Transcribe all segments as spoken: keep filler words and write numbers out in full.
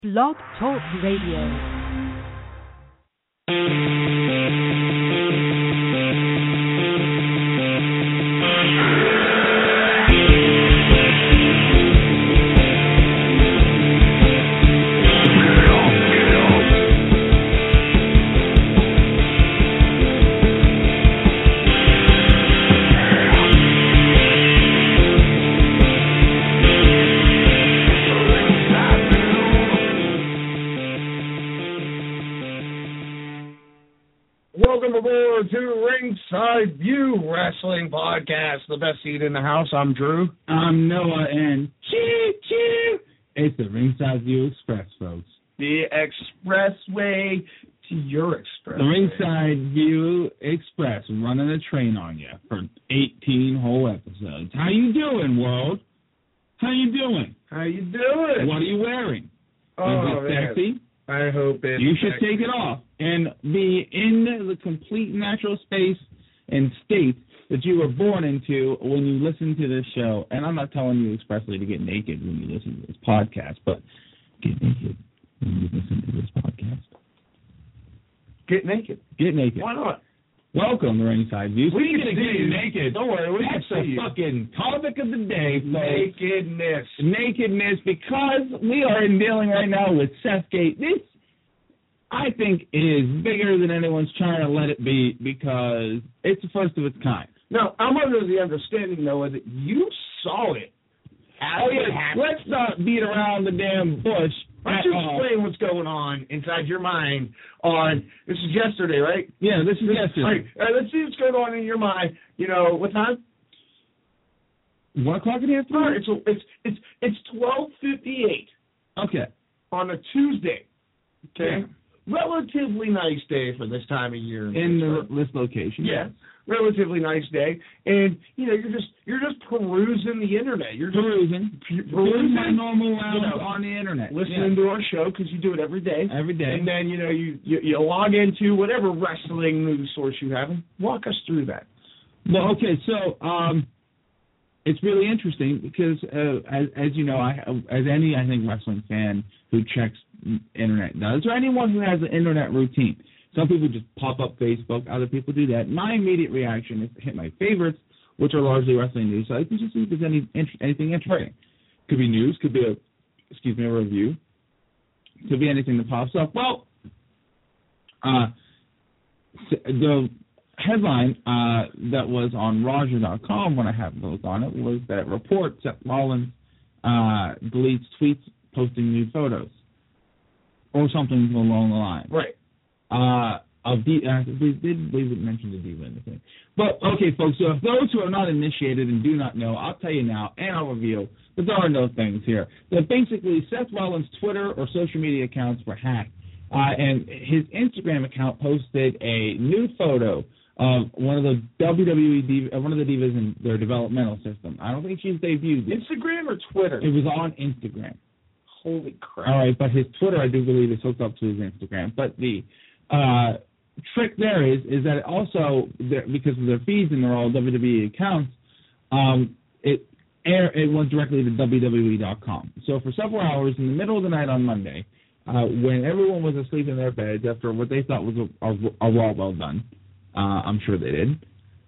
Blog Talk Radio. Welcome aboard to Ringside View Wrestling Podcast, the best seat in the house. I'm Drew. I'm Noah, and choo choo. It's the Ringside View Express, folks. The expressway to your express. The Ringside View Express, running a train on you for eighteen whole episodes. How you doing, world? How you doing? How you doing? What are you wearing? Oh, Is it sexy? Man. I hope it's You should sexy. take it off and be in the complete natural space and state that you were born into when you listen to this show. And I'm not telling you expressly to get naked when you listen to this podcast, but get naked when you listen to this podcast. Get naked. Get naked. Why not? Welcome to Ringside View. We can Speaking of see getting you. naked, Don't worry, we that's can see the you. fucking topic of the day, folks. Nakedness. Nakedness, because we are dealing right now with Sethgate. This, I think, is bigger than anyone's trying to let it be because it's the first of its kind. Now, I'm under the understanding, Noah, that you saw it. Oh, yeah. Let's not beat around the damn bush. Why don't you explain what's going on inside your mind on, this is yesterday, right? Yeah, this is This- yesterday. All right, all right, let's see what's going on in your mind. You know, what time? One o'clock in the All afternoon? right, so it's it's it's twelve fifty-eight Okay. on a Tuesday. Okay, Yeah. relatively nice day for this time of year. In the, this location. yeah, relatively nice day, and you know you're just you're just perusing the internet. You're just Perusing. pu- Doing my perusing, normal rounds you know, on the internet. listening to our show because you do it every day. Yeah. Every day. And then you know you, you you log into whatever wrestling news source you have and walk us through that. Well, okay, so um, it's really interesting because, uh, as, as you know, I, as any, I think, wrestling fan who checks internet does, or anyone who has an internet routine. Some people just pop up Facebook, other people do that. My immediate reaction is to hit my favorites, which are largely wrestling news, so I can just see if there's any anything interesting. Could be news, could be a, excuse me, a review, could be anything that pops up. Well, uh, the headline uh, that was on Roger dot com when I have those on it was that report Seth Rollins uh, deletes tweets posting nude photos or something along the line. Right. Uh, of D- uh, we did we didn't mention the diva in the thing. But, okay, folks, so if those who are not initiated and do not know, I'll tell you now, and I'll reveal that there are no things here. That basically Seth Rollins' Twitter or social media accounts were hacked, uh, and his Instagram account posted a nude photo of one of the W W E div- uh, one of the divas in their developmental system. I don't think she's debuted yet. Instagram or Twitter? It was on Instagram. Holy crap. All right, but his Twitter, I do believe, is hooked up to his Instagram. But the uh, trick there is is that it also, because of their feeds and they're all W W E accounts, um, it air it went directly to W W E dot com. So for several hours in the middle of the night on Monday, uh, when everyone was asleep in their beds after what they thought was a, a, a Raw well done, uh, I'm sure they did,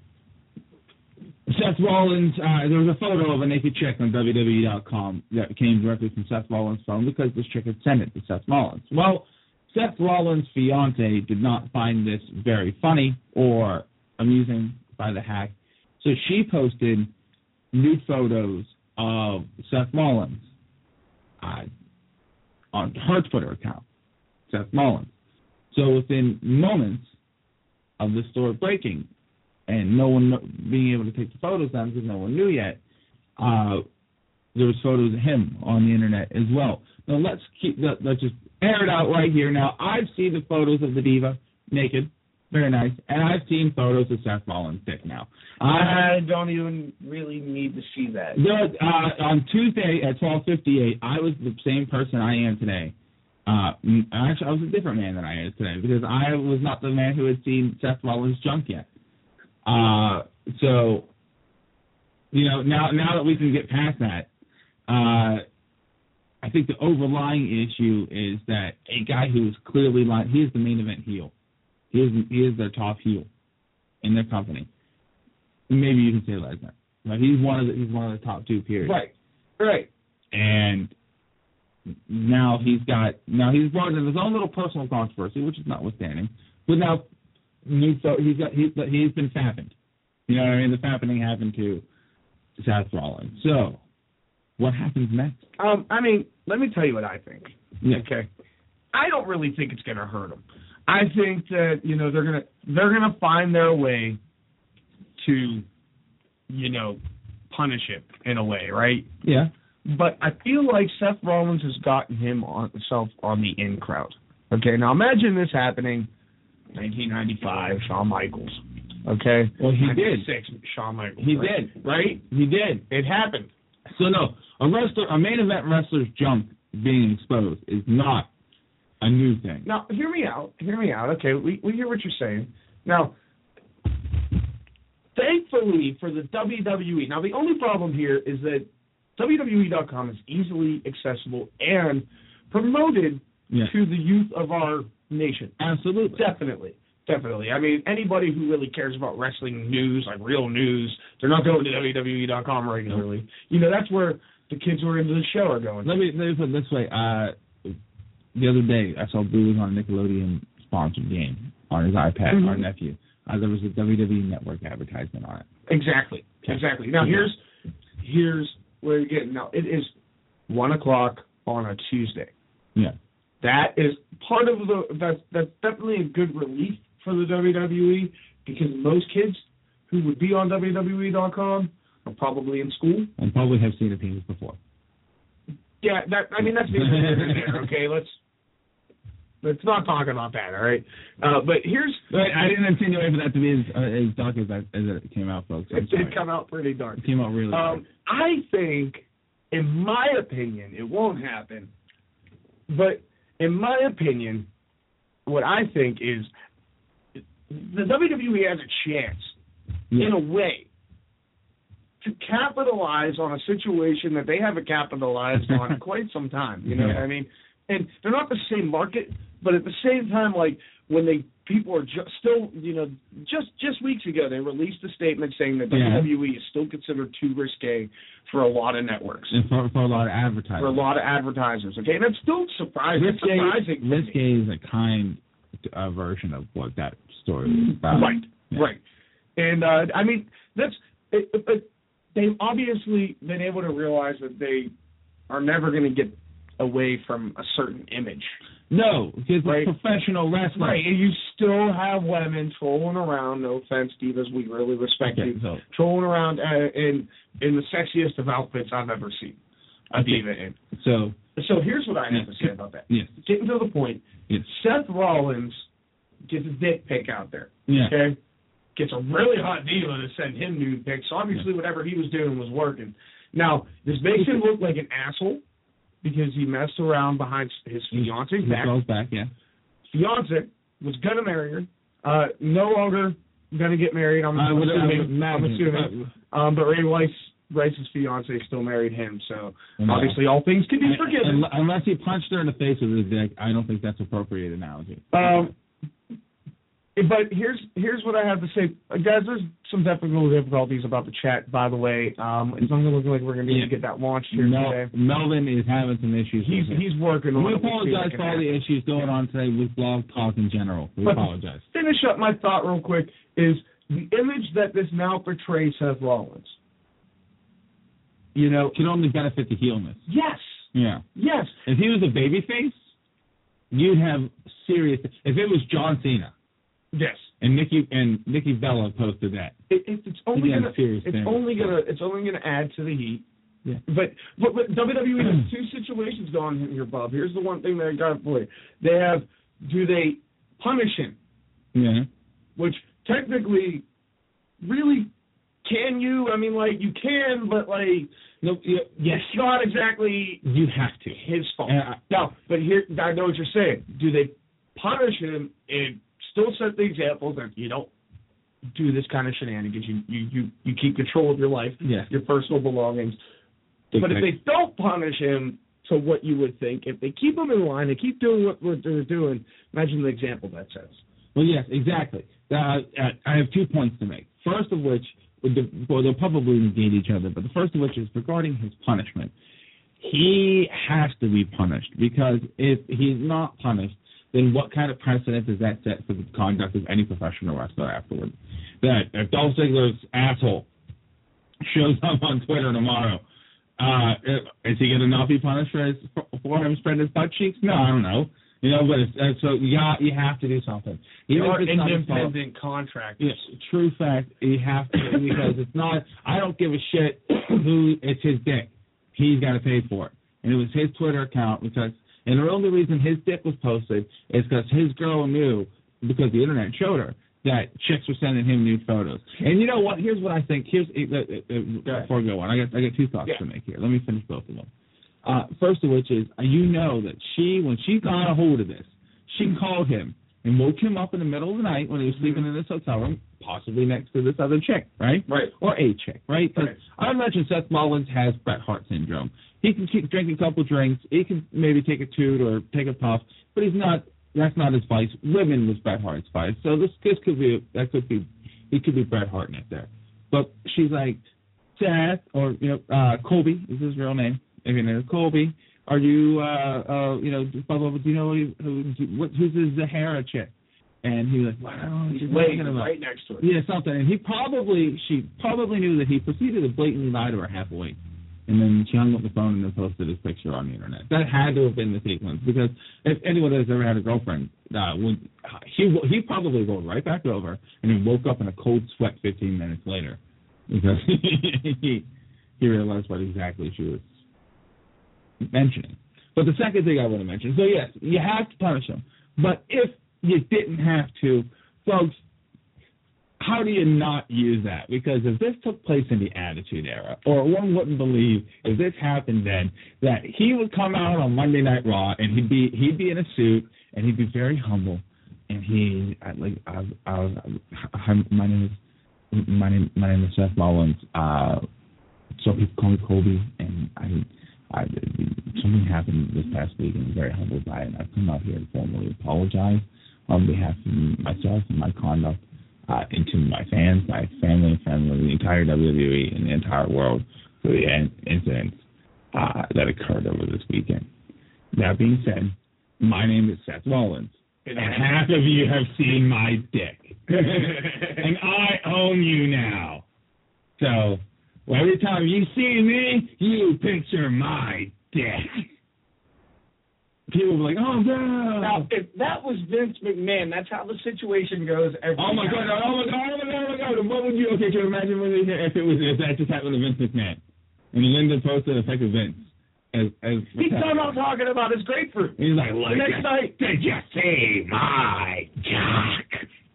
Seth Rollins, uh, there was a photo of a naked chick on W W E dot com that came directly from Seth Rollins' phone because this chick had sent it to Seth Rollins. Well, Seth Rollins' fiance did not find this very funny or amusing by the hack, so she posted nude photos of Seth Rollins uh, on her Twitter account, Seth Rollins. So within moments of the story breaking, and no one being able to take the photos down because no one knew yet, uh, there was photos of him on the internet as well. Now let's keep let's just air it out right here. Now I've seen the photos of the diva naked, very nice, and I've seen photos of Seth Rollins dick now. I don't even really need to see that. There, uh, on Tuesday at twelve fifty-eight, I was the same person I am today. Uh, actually, I was a different man than I am today because I was not the man who had seen Seth Rollins' junk yet. Uh, so, you know, now now that we can get past that, uh, I think the overlying issue is that a guy who is clearly like he is the main event heel. He is he is their top heel in their company. Maybe you can say Lesnar. Like he's one of the he's one of the top two periods. Right. Right. And now he's got now he's brought in his own little personal controversy, which is notwithstanding. But now he's so he's got he's he's been fapping. You know what I mean? The fapping happened to Seth Rollins. So what happens next? Um, I mean, let me tell you what I think. Yeah. Okay. I don't really think it's going to hurt them. I think that you know they're gonna they're gonna find their way to, you know, punish him in a way, right? Yeah. But I feel like Seth Rollins has gotten him on himself on the in crowd. Okay, now imagine this happening, nineteen ninety-five, Shawn Michaels. Okay. Well, he did. Shawn Michaels. He right? did. Right? He did. It happened. So no, a wrestler, a main event wrestler's jump being exposed is not a new thing. Now, hear me out. Hear me out. Okay, we we hear what you're saying. Now, thankfully for the W W E, now the only problem here is that W W E dot com is easily accessible and promoted Yeah. to the youth of our nation. Absolutely. Definitely. Definitely. I mean, anybody who really cares about wrestling news, like real news, they're not going to W W E dot com regularly. You know, that's where the kids who are into the show are going. Let me, let me put it this way. Uh, the other day, I saw Boo was on a Nickelodeon sponsored game on his iPad, Mm-hmm. our nephew. Uh, there was a W W E Network advertisement on it. Exactly. Okay. Exactly. Now, here's here's where you're getting. Now, it is one o'clock on a Tuesday. Yeah. That is part of the, that's, that's definitely a good relief for the W W E because most kids who would be on W W E dot com are probably in school. And probably have seen a penis before. Yeah, that I mean, that's neither here nor there, okay? Let's, let's not talk about that, all right? Uh, but here's... Wait, I didn't insinuate for that to be as, uh, as dark as, that, as it came out, folks. I'm It did sorry. come out pretty dark. It came out really dark. Um, I think, in my opinion, it won't happen. But in my opinion, what I think is the W W E has a chance, Yeah. in a way, to capitalize on a situation that they haven't capitalized on in quite some time. You know Yeah. what I mean? And they're not the same market, but at the same time, like when they people are ju- still, you know, just just weeks ago they released a statement saying that Yeah. W W E is still considered too risque for a lot of networks, And for, for a lot of advertising. for a lot of advertisers. Okay, and it's still surprising. It's Risque, surprising. to me. risque is a kind uh, version of what that story was about. Right, Yeah. right. And uh, I mean, that's. It, it, they've obviously been able to realize that they are never going to get away from a certain image. No, because Right. it's professional wrestling. Right, and you still have women trolling around. No offense, divas, we really respect Okay, you. so Trolling around uh, in in the sexiest of outfits I've ever seen a Okay. diva in. so So here's what I have Yeah. to say about that. yes, Getting to the point, yes, Seth Rollins gets a dick pic out there. yeah, Okay? Gets a really hot diva to send him nude pics. So obviously whatever he was doing was working. Now, this makes him look like an asshole because he messed around behind his fiance's He back. goes back, yeah. Fiance was going to marry her. Uh, no longer going to get married. I'm, I I'm would- I would assuming. I'm imagine. assuming. Um, but Ray Rice, Rice's fiance still married him. So No. obviously all things can be forgiven. Un- Unless he punched her in the face with his dick, I don't think that's an appropriate analogy. Um, but here's here's what I have to say, uh, guys. There's some technical difficulties about the chat, by the way. Um, it's not looking like we're going to be able to get that launched here Mel- today. Melvin is having some issues. He's with it. he's working on We it. We'll see what apologize can for all the happen. issues going on today with Blog Talk in general. We But apologize. to finish up my thought real quick is the image that this now portrays Seth Rollins. You know, Can only benefit the heelness. yes, Yeah. yes, If he was a babyface, you'd have serious. If it was John Cena yes. and Nikki and Nikki Bella posted that, It, it, it's only Again, gonna serious it's thing. only gonna it's only gonna add to the heat. Yeah. But but, but W W E has two situations going on here, Bob. Here's the one thing that I got for you. They have do they punish him, yeah, which technically, really, can you? I mean, like you can, but like no, yeah, yes, it's not exactly you have to. his fault. Uh, No, but here I know what you're saying. Do they punish him and still set the example that you don't do this kind of shenanigans? You you you, you keep control of your life, Yeah. your personal belongings. But if they don't punish him, to what you would think. If they keep them in line, they keep doing what, what they're doing, imagine the example that sets. Well, yes, exactly. Uh, I have two points to make. First of which, well, they'll probably negate each other, but the first of which is regarding his punishment. He has to be punished, because if he's not punished, then what kind of precedent does that set for the conduct of any professional wrestler afterward? That if Dolph Ziggler's asshole shows up on Twitter tomorrow, uh, is he going to not be punished for, his, for him spreading his butt cheeks? No, I don't know. You know, but it's, uh, so you got, you have to do something. Even if it's independent contractors. Yeah, true fact, you have to, because it's not. I don't give a shit who. It's his dick. He's got to pay for it, and it was his Twitter account because. And the only reason his dick was posted is because his girl knew, because the internet showed her, that chicks were sending him nude photos. And you know what? Here's what I think. Here's uh, uh, before I go on, I got I got two thoughts yeah. to make here. Let me finish both of them. Uh, first of which is, you know that she, when she got a hold of this, she called him and woke him up in the middle of the night when he was sleeping in this hotel room, possibly next to this other chick, right? Right. Or a chick, right? Right. I imagine Seth Rollins has Bret Hart syndrome. He can keep drinking a couple drinks. He can maybe take a toot or take a puff, but he's not. That's not his vice. Women was Bret Hart's vice. So this this could be that could be he could be Bret Hart right there. But she's like, Seth, or you know, uh, Colby is his real name. If your name is Colby, are you uh uh you know blah blah blah? Do you know who, who what who's the Zahara chick? And he was like, wow, he's laying right next to her. Yeah, something. And he probably she probably knew that he proceeded to blatantly lie to her half awake. And then she hung up the phone and then posted his picture on the internet. That had to have been the sequence, because if anyone has ever had a girlfriend, uh, would, he he probably rolled right back over and then woke up in a cold sweat fifteen minutes later, because he he realized what exactly she was mentioning. But the second thing I want to mention, so yes, you have to punish him. But if you didn't have to, folks, how do you not use that? Because if this took place in the Attitude Era, or one wouldn't believe if this happened then, that he would come out on Monday Night Raw and he'd be he'd be in a suit and he'd be very humble, and he I, like I, I, I, my name is my name my name is Seth Rollins. Uh, so people call me Colby, and I. I, something happened this past week, and I'm very humbled by it. And I've come out here to formally apologize on behalf of myself and my conduct, uh, and to my fans, my family, and friends, the entire W W E, and the entire world for the incidents uh, that occurred over this weekend. That being said, my name is Seth Rollins, and half of you have seen my dick, and I own you now. So. Well, every time you see me, you picture my dick. People will be like, oh, no. Now, if that was Vince McMahon, that's how the situation goes every Oh, my time. God, oh, my God, oh, my God, oh, my God. What would you, okay, can you imagine if it was, if that just happened to Vince McMahon? And Linda posted a picture of Vince. As, as He's still not talking about his grapefruit. He's like, the next night, did you see my cock?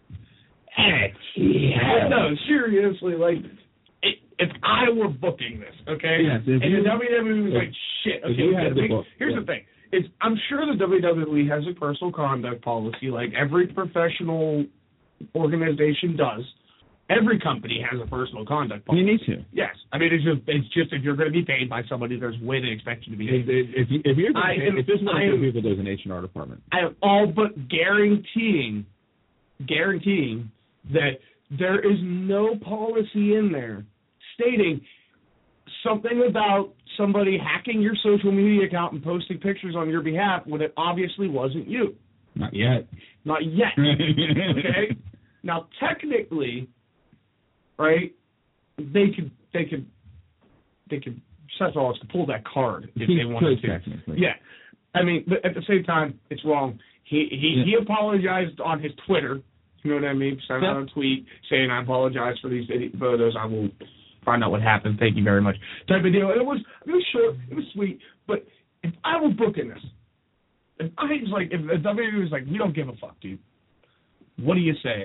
It's yellow. No, seriously, like, if I were booking this, okay, yes, and you, the W W E was like, shit, okay, you had the book, here's yeah. the thing. It's, I'm sure the W W E has a personal conduct policy like every professional organization does. Every company has a personal conduct policy. You need to. Yes. I mean, it's just, it's just if you're going to be paid by somebody, there's a way they expect you to be paid. If, if, if you're I paid, am, if there's one I am, people, there's an H and R department. I am all but guaranteeing, guaranteeing that there is no policy in there stating something about somebody hacking your social media account and posting pictures on your behalf when it obviously wasn't you. Not yet. Not yet. Okay? Now, technically, right, they could, they could, they could, Seth Rollins could pull that card if he they wanted could, to. Technically. Yeah. I mean, but at the same time, it's wrong. He he, yeah. he apologized on his Twitter. You know what I mean? Sent yeah. out a tweet saying, I apologize for these photos. I will find out what happened. Thank you very much. Type of deal. It was it was short. It was sweet. But if I were booking this, if I was like, if the W W E was like, we don't give a fuck, dude. What do you say?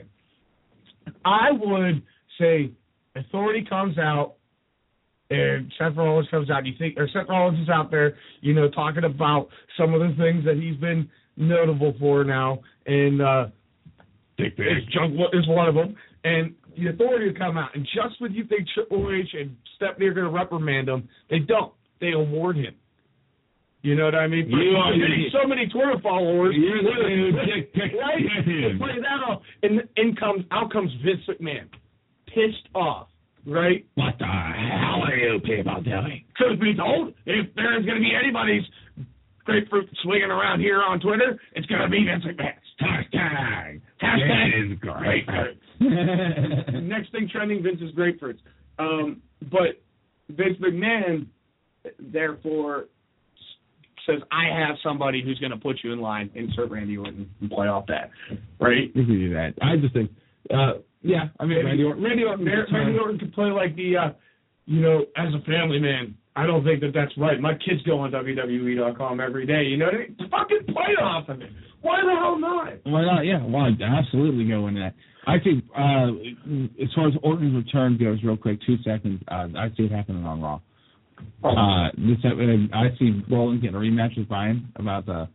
I would say, authority comes out, and Seth Rollins comes out. You think, or Seth Rollins is out there, you know, talking about some of the things that he's been notable for now, and uh, Dick pic. his junk is one of them. And the authority will come out, and just when you think Triple H and Stephanie are going to reprimand him, they don't. They award him. You know what I mean? You are getting so many Twitter followers. You're the new dick pic right? champion. Play that off, and in comes out comes Vince McMahon, pissed off. Right? What the hell are you people doing? Truth be told, if there's going to be anybody's grapefruit swinging around here on Twitter, it's going to be Vince McMahon. Hashtag. Hashtag. Vince grapefruit. Next thing trending, Vince's grapefruits. Um, but Vince McMahon, therefore, says, I have somebody who's going to put you in line, insert Randy Orton, and play off that. Right? You can do that. I just think, uh, yeah, I mean, Randy Orton. Randy Orton, Randy Orton could play like the, uh, you know, as a family man. I don't think that that's right. My kids go on W W E dot com every day. You know what I mean? Fucking play off of it. Why the hell not? Why not? Yeah, why absolutely go into that. I think uh, as far as Orton's return goes, real quick, two seconds. Uh, I see it happening on Raw. Uh, this uh, I see Rollins getting a rematch with Bryan about the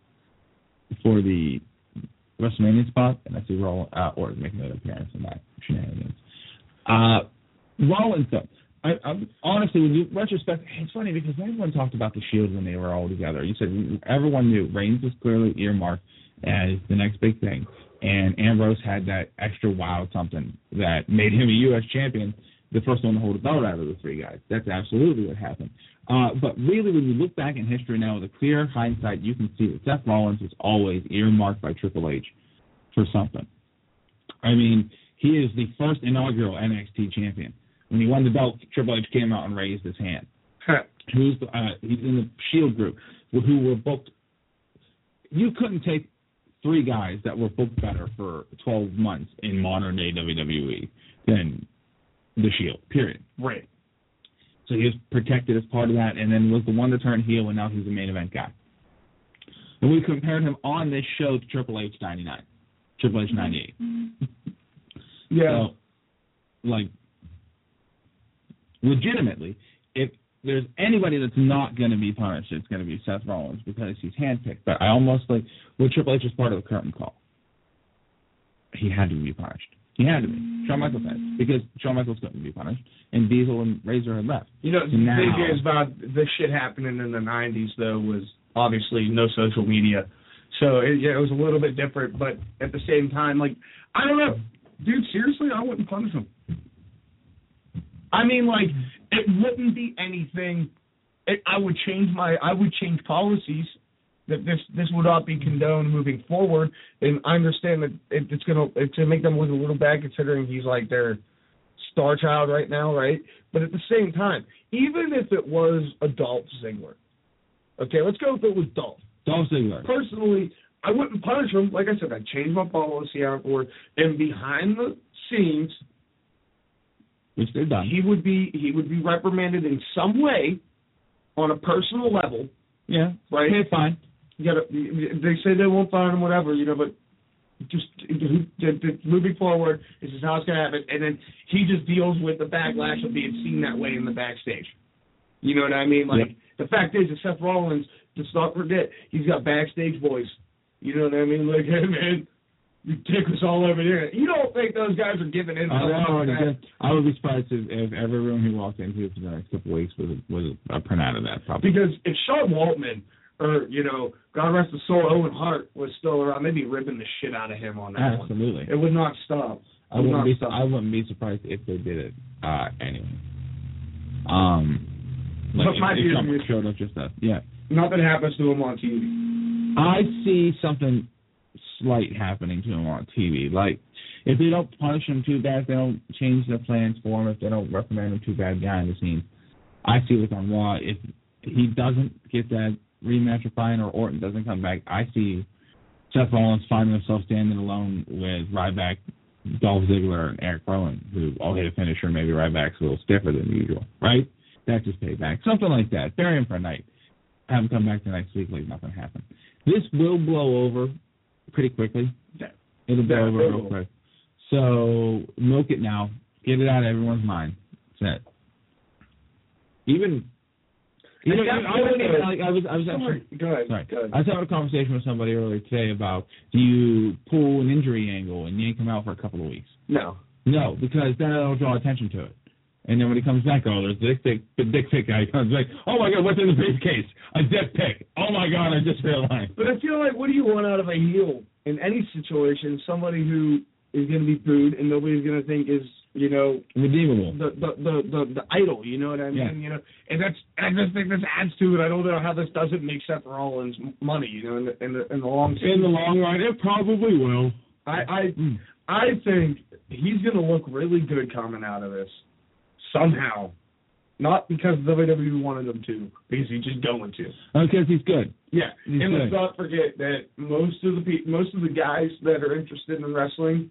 for the WrestleMania spot, and I see Rollins uh, Orton making an appearance in that shenanigans. Uh, Rollins though. I, I, honestly, when you retrospect, it's funny because everyone talked about the Shield when they were all together. You said everyone knew Reigns was clearly earmarked as the next big thing, and Ambrose had that extra wow something that made him a U S champion, the first one to hold a belt out of the three guys. That's absolutely what happened. Uh, but really, when you look back in history now with a clear hindsight, you can see that Seth Rollins was always earmarked by Triple H for something. I mean, he is the first inaugural N X T champion. When he won the belt, Triple H came out and raised his hand. Who's uh, he's in the Shield group, who were booked. You couldn't take three guys that were booked better for twelve months in modern day W W E than the Shield. Period. Right. So he was protected as part of that, and then was the one to turn heel, and now he's the main event guy. And we compared him on this show to Triple H ninety-nine, Triple H ninety-eight. Yeah. So, like. Legitimately, if there's anybody that's not going to be punished, it's going to be Seth Rollins because he's handpicked. But I almost like, well, Triple H is part of the curtain call. He had to be punished. He had to be. Shawn Michaels had because Shawn Michaels couldn't be punished, and Diesel and Razor had left. You know, the now, thing is about this shit happening in the nineties, though, was obviously no social media. So it, yeah, it was a little bit different. But at the same time, like, I don't know. Dude, seriously, I wouldn't punish him. I mean, like, it wouldn't be anything. It, I would change my. I would change policies that this this would not be condoned moving forward. And I understand that it, it's gonna it's gonna make them look a little bad considering he's like their star child right now, right? But at the same time, even if it was a Dolph Ziggler, okay, let's go if it was Dolph. Dolph Ziggler. Personally, I wouldn't punish him. Like I said, I'd change my policy afterward. And behind the scenes. Which they're done. He would be he would be reprimanded in some way, on a personal level. Yeah. Right. Okay, fine. You gotta. They say they won't fine him, whatever, you know. But just moving forward, this is how it's gonna happen. And then he just deals with the backlash of being seen that way in the backstage. You know what I mean? Like, yep. The fact is, that Seth Rollins, let's not forget, he's got backstage voice. You know what I mean? Like, hey man, you take us all over there. You don't think those guys are giving in? I, know, like I would be surprised if, if every room he walked into for the next couple of weeks was was a print out of that. Probably. Because if Sean Waltman or, you know, God rest his soul, Owen Hart was still around, they'd be ripping the shit out of him on that Absolutely. one. Absolutely. It would not stop. It I wouldn't be. Stop. I wouldn't be surprised if they did it uh, anyway. Um, like but if, my if view showed up just that. Yeah. Nothing happens to him on T V. I see something slight happening to him on T V. Like, if they don't punish him too bad, if they don't change their plans for him, if they don't reprimand him too bad behind the scenes, I see what's on Raw. If he doesn't get that rematch with Bryan or Orton doesn't come back, I see Seth Rollins finding himself standing alone with Ryback, Dolph Ziggler, and Eric Rowan, who all hit a finisher. Maybe Ryback's a little stiffer than usual, right? That's his payback. Something like that. Bury him for a night. Have him come back the next week like nothing happened. This will blow over pretty quickly. It'll blow over real quick. So milk it now. Get it out of everyone's mind. That's it. Even, you know, I, was, like, I was, I was actually, go ahead, sorry, go ahead. I was having a conversation with somebody earlier today about, do you pull an injury angle and yank him out for a couple of weeks? No. No, because then it'll draw attention to it. And then when he comes back, oh, there's the dick pic, the dick pic guy comes back. Oh my God, what's in the briefcase? A dick pic. Oh my God, I just realized. But I feel like, what do you want out of a heel in any situation? Somebody who is going to be booed and nobody's going to think is, you know, redeemable. The the, the the the idol, you know what I mean? Yeah. You know, and that's I just think this adds to it. I don't know how this doesn't make Seth Rollins money, you know, in the in the, in the long in the long run, it probably will. I I mm. I think he's going to look really good coming out of this somehow, not because the W W E wanted him to, because he's just going to. Oh, because he's good. Yeah, he's and good. let's not forget that most of the pe- most of the guys that are interested in wrestling,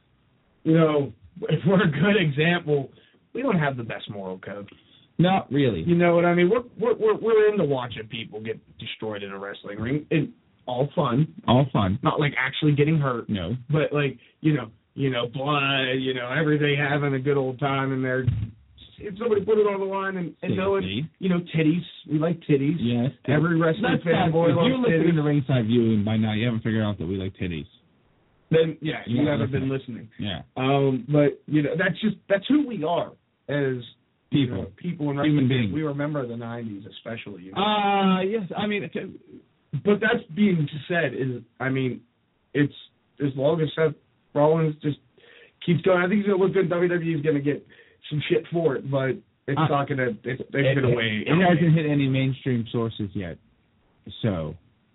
you know, if we're a good example, we don't have the best moral code. Not really. You know what I mean? We're we're we're, we're into watching people get destroyed in a wrestling ring. And all fun. All fun. Not like actually getting hurt. No. But like, you know, you know, blood, you know, everything having a good old time in there. If somebody put it on the line and, and knowing, you know, titties. We like titties. Yes. Every wrestling fanboy loves titties. If you're listening to Ringside Viewing by now, you haven't figured out that we like titties. Then yeah, you, you haven't listening. been listening. Yeah. Um, but you know, that's just that's who we are as people. You know, people in human beings. We remember the nineties, especially. You know? Uh yes. I mean, but that's being said is, I mean, it's as long as Seth Rollins just keeps going. I think he's gonna look good. W W E is gonna get some shit for it, but it's uh, not gonna. It's, it's it, gonna weigh. It, it hasn't hit any mainstream sources yet, so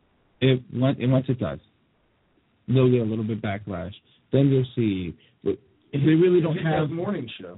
it once it does, they'll get a little bit backlash. Then you'll see. If they really don't have a morning show.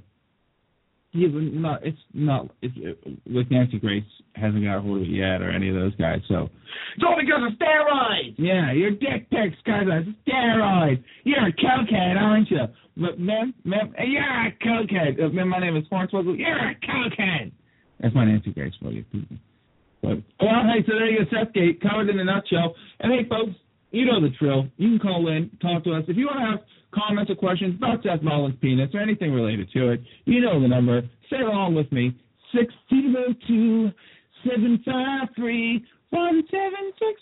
Yeah, but not. It's not. It's it, like Nancy Grace hasn't got a hold of it yet, or any of those guys. So it's all because of steroids. Yeah, your dick pics, guys, are steroids. You're a cokehead, aren't you? But man, man, you're a cokehead. Uh, man, my name is Hornswoggle. You're a cokehead. That's my Nancy Grace for you people. But well, hey, so there you go, Seth Gate, covered in a nutshell. And hey, folks, you know the drill. You can call in, talk to us if you want to have comments or questions about Seth Rollins' penis or anything related to it. You know the number. Say it along with me. six zero two, seven five three, one seven six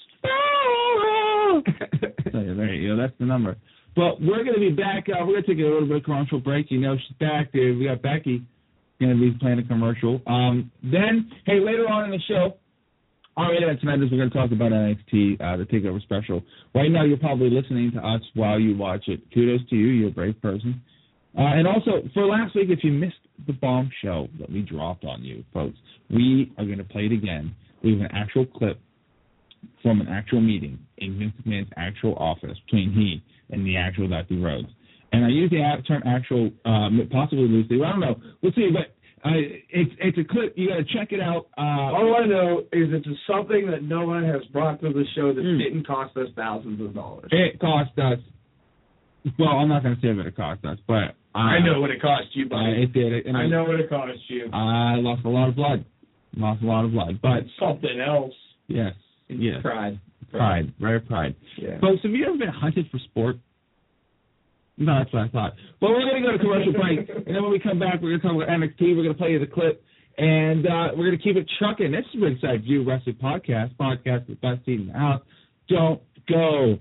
four. So there you go. That's the number. But we're going to be back. Uh, we're going to take a little bit of commercial break. You know she's back, dude. We got Becky going to be playing a commercial. Um, then, hey, later on in the show, our main event tonight is we're going to talk about N X T, uh, the TakeOver special. Right now, you're probably listening to us while you watch it. Kudos to you. You're a brave person. Uh, and also, for last week, if you missed the bombshell that we dropped on you, folks, we are going to play it again. We have an actual clip from an actual meeting in Vince McMahon's actual office between he and the actual Dusty Rhodes. And I use the term actual, um, possibly loosely. Well, I don't know. We'll see, but Uh, it's it's a clip. You got to check it out. Uh, All I know is it's something that no one has brought to the show that mm. didn't cost us thousands of dollars. It cost us. Well, I'm not going to say what it cost us, but uh, I know what it cost you, buddy. Uh, it did. And I know what it cost you. I lost a lot of blood. Lost a lot of blood, but something else. Yes. Yes. Pride. Pride. Rare pride. Yeah. Folks, have you ever been hunted for sport? No, that's what I thought. Well, we're going to go to commercial break, and then when we come back, we're going to talk about N X T. We're going to play you the clip, and uh, we're going to keep it trucking. This is Ringside View Wrestling Podcast, podcast with best seat in the house. Don't go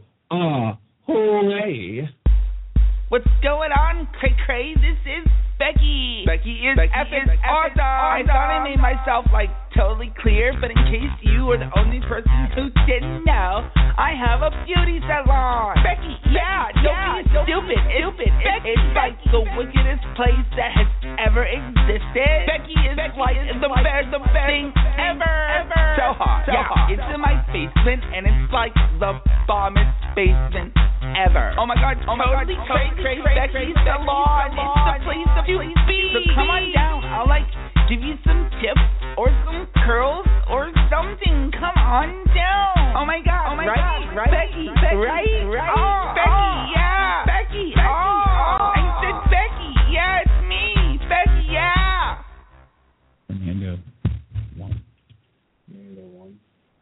ahoy. What's going on, Cray Cray? This is Becky. Becky is Becky F is awesome. I thought I made myself like totally clear, but in case you were the only person who didn't know, I have a beauty salon. Becky, yeah, Becky, don't yeah, be don't stupid. Be stupid. It's, Becky, it's Becky, like the Becky. wickedest place that has ever existed. Becky is Becky like is the like best, the best thing ever. ever. So hot, so yeah. Hot. It's in my basement, and it's like the bombest basement ever. Oh my God, oh my totally God, totally crazy, crazy, Becky's salon. It's the place to be. So come on down. I'll like give you some tips or some curls or something. Come on down. Oh my God, oh my right, God, right, Becky, Becky, right, right, oh, Becky, oh, yeah, Becky, Becky, oh, oh, I said Becky, yeah, it's me, Becky, yeah. Amanda, one. Amanda, one.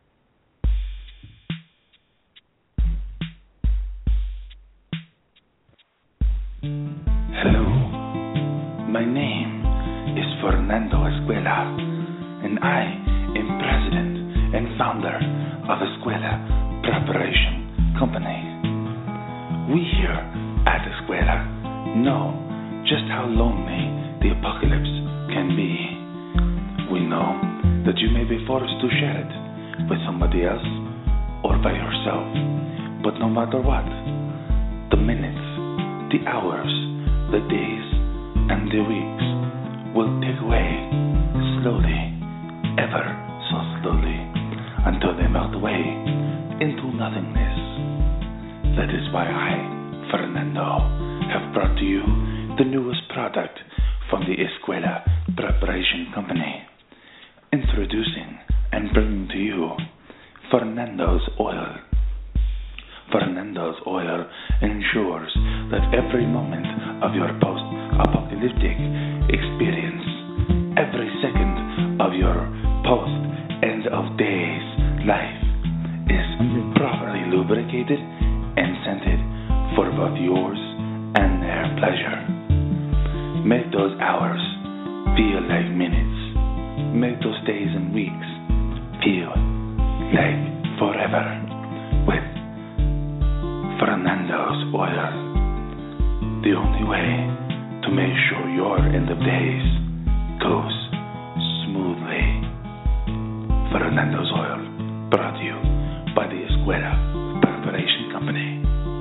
Hello, my name is Fernando Escuela, and I am president and founder of Escuela Preparation Company. We here at Escuela know just how lonely the apocalypse can be. We know that you may be forced to share it with somebody else or by yourself. But no matter what, the minutes, the hours, the days, and the weeks will tick away slowly, ever so slowly, until they melt away into nothingness. That is why I, Fernando, have brought to you the newest product from the Escuela Preparation Company. Introducing and bringing to you Fernando's Oil. Fernando's Oil ensures that every moment of your post-apocalyptic experience, every second of your post-end of days life is properly lubricated and scented for both yours and their pleasure. Make those hours feel like minutes. Make those days and weeks feel like forever with Fernando's Oil. The only way to make sure your end of days goes smoothly. Fernando's Oil, brought to you by the Escuela Preparation Company.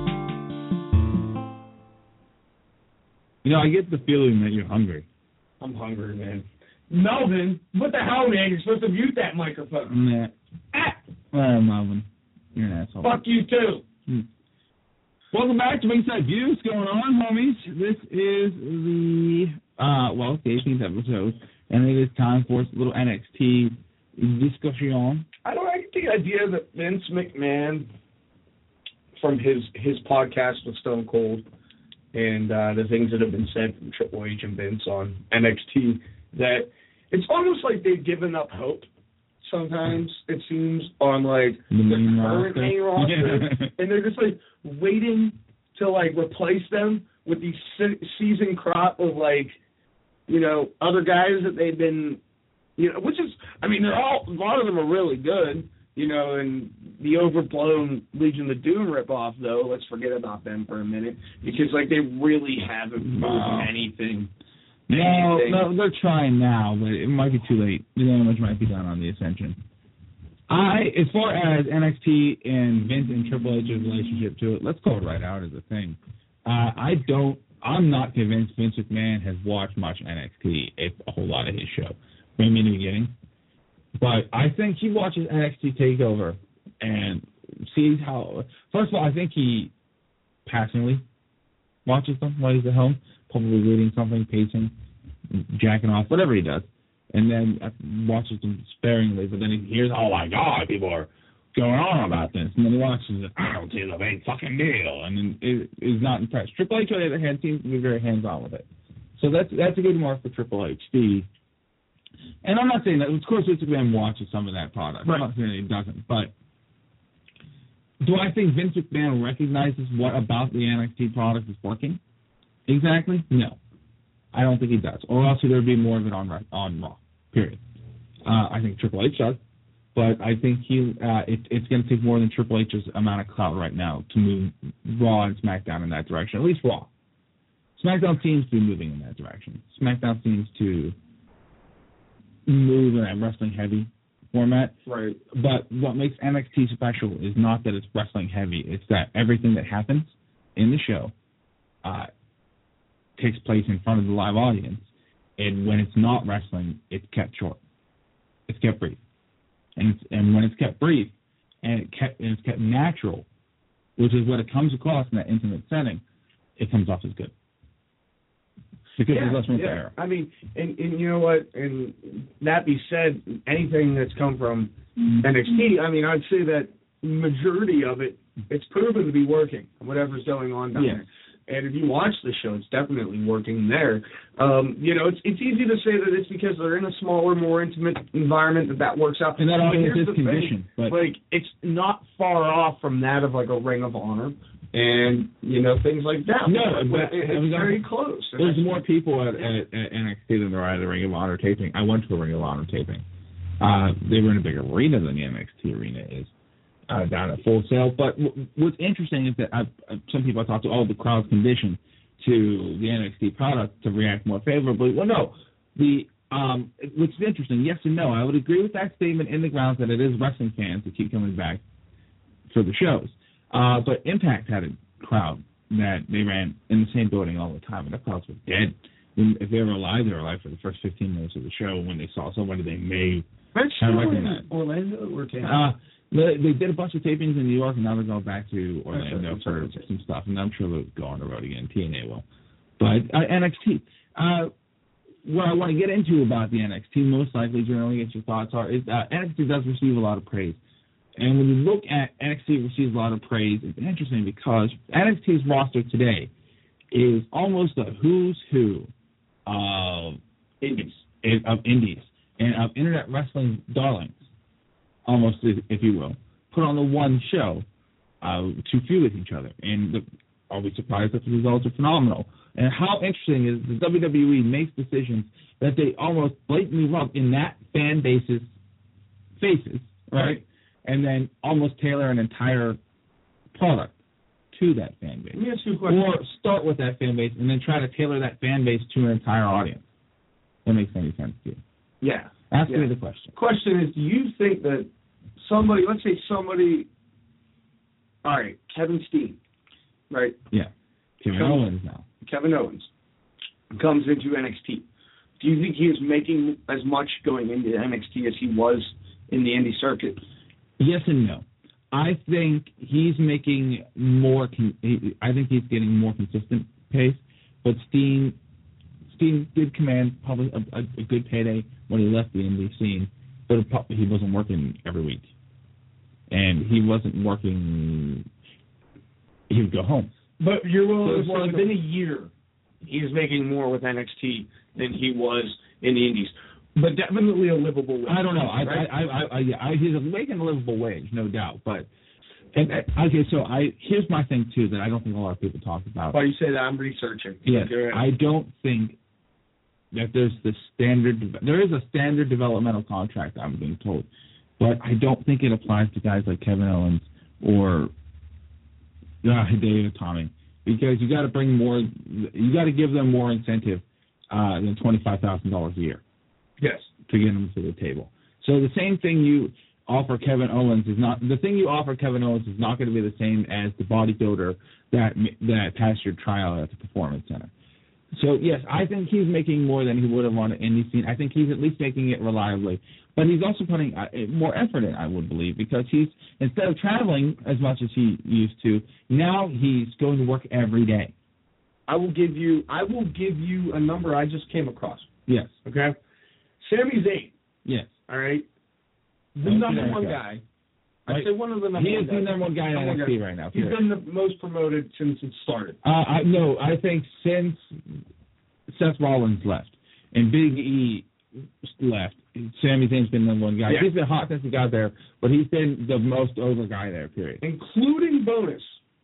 You know, I get the feeling that you're hungry. I'm hungry, man. Melvin, what the hell, man? You're supposed to mute that microphone. Nah. Ah, Well, Melvin, you're an asshole. fuck you, too. Hmm. Welcome back to Ringside Views. What's going on, homies? This is the, uh, well, the eighteenth episode, and it is time for a little N X T discussion. I don't like the idea that Vince McMahon, from his, his podcast with Stone Cold, and uh, the things that have been said from Triple H and Vince on N X T, that it's almost like they've given up hope. Sometimes it seems on like The main the current roster. main roster, and they're just like waiting to like replace them with these se- seasoned crop of like, you know, other guys that they've been, you know, which is, I mean, they're all, a lot of them are really good, you know, and the overblown Legion of Doom ripoff though, let's forget about them for a minute, because like they really haven't moved Wow. anything. No, anything. no, they're trying now, but it might be too late. The damage might be done on the Ascension. I, as far as N X T and Vince and Triple H's relationship to it, let's call it right out as a thing. Uh, I don't, I'm not convinced Vince McMahon has watched much N X T, a, a whole lot of his show, maybe in the beginning. But I think he watches N X T TakeOver and sees how, first of all, I think he passionately watches them while he's at home, probably reading something, pacing, jacking off, whatever he does, and then watches them sparingly, but then he hears, oh my God, people are going on about this, and then he watches it, I don't see the big fucking deal, and then it, is not impressed. Triple H, on the other hand, seems to be very hands-on with it. So that's that's a good mark for Triple H. The, and I'm not saying that, of course, Vince McMahon watches some of that product. Right. I'm not saying he doesn't, but do I think Vince McMahon recognizes what about the N X T product is working? Exactly? No. I don't think he does. Or else there'd be more of it on on Raw, period. Uh, I think Triple H does, but I think he uh, it, it's going to take more than Triple H's amount of clout right now to move Raw and SmackDown in that direction, at least Raw. SmackDown seems to be moving in that direction. SmackDown seems to move in that wrestling-heavy format. Right. But what makes N X T special is not that it's wrestling-heavy. It's that everything that happens in the show uh, takes place in front of the live audience, and when it's not wrestling, it's kept short. It's kept brief, and it's, and when it's kept brief and it kept and it's kept natural, which is what it comes across in that intimate setting, it comes off as good because Yeah, there's less room for yeah. error. I mean, and, and you know what? And that be said, anything that's come from N X T, I mean, I'd say that majority of it, it's proven to be working. Whatever's going on down Yeah. there. And if you watch the show, it's definitely working there. Um, you know, it's it's easy to say that it's because they're in a smaller, more intimate environment that that works out. And that But audience here's is the thing, conditioned, but- like it's not far off from that of like a Ring of Honor, and you know things like that. No, But but- it- I it's mean, very close. There's more people at, at, at N X T than there are at the Ring of Honor taping. I went to a Ring of Honor taping. Uh, they were in a bigger arena than the N X T arena is, uh, down at Full Sail. But w- what's interesting is that I've, some people I talked to, oh, the crowd's conditioned to the N X T product to react more favorably. Well, no, the Um, which is interesting. Yes and no. I would agree with that statement in the grounds that it is wrestling fans that keep coming back for the shows. Uh, but Impact had a crowd that they ran in the same building all the time, and the crowds were dead. If they were alive, they were alive for the first fifteen minutes of the show. When they saw somebody they may have recognized. Orlando or Tampa? Uh, they, they did a bunch of tapings in New York, and now they're going back to Orlando okay. for some stuff, and I'm sure they'll go on the road again. T N A will. But uh, N X T. Uh, what I want to get into about the N X T, most likely, generally, get your thoughts are, is uh, N X T does receive a lot of praise. And when you look at N X T receives a lot of praise, it's interesting because N X T's roster today is almost a who's who of indies, of indies and of internet wrestling darlings, almost, if you will, put on the one show uh, to feud with each other. And the, are we surprised that the results are phenomenal? And how interesting is the W W E makes decisions that they almost blatantly rub in that fan base's faces, right? right. And then almost tailor an entire product to that fan base. Let me ask you a question. Or start with that fan base and then try to tailor that fan base to an entire audience. That makes any sense to you? Yeah. Ask yeah. me the question. Question is, do you think that somebody, let's say somebody, all right, Kevin Steen, right? Yeah. Kevin comes, Owens now. Kevin Owens comes into N X T. Do you think he is making as much going into N X T as he was in the indie circuit? Yes and no. I think he's making more. Con- I think he's getting more consistent pace. But Steen, Steen did command probably a, a, a good payday when he left the indie scene, but he wasn't working every week, and he wasn't working. He would go home. But you're willing so to say within a year, he is making more with N X T than he was in the indies. But definitely a livable wage. I don't know. I, right? I, I, I, yeah, I, he's making a livable wage, no doubt. But and, okay, so I here's my thing too that I don't think a lot of people talk about. Why you say that? I'm researching. Yes, I don't think that there's the standard. There is a standard developmental contract, I'm being told, but I don't think it applies to guys like Kevin Owens or uh, Hideo Itami, because you got to bring more. You got to give them more incentive uh, than twenty-five thousand dollars a year. Yes. To get them to the table. So the same thing you offer Kevin Owens is not the thing you offer Kevin Owens is not going to be the same as the bodybuilder that that passed your trial at the Performance Center. So yes, I think he's making more than he would have on an indie scene. I think he's at least making it reliably, but he's also putting more effort in, I would believe, because he's instead of traveling as much as he used to, now he's going to work every day. I will give you. I will give you a number I just came across. Yes. Okay. Sami Zayn. Yes. All right. The Okay, number one okay. guy. I'd Right. say one of the number he one is guys. the number one guy in N X T right now. He's period. been the most promoted since it started. Uh, I, no, I think since Seth Rollins left and Big E left, Sami Zayn's been the number one guy. Yeah. He's been hot since he got there, but he's been the most over guy there, period. Including bonus.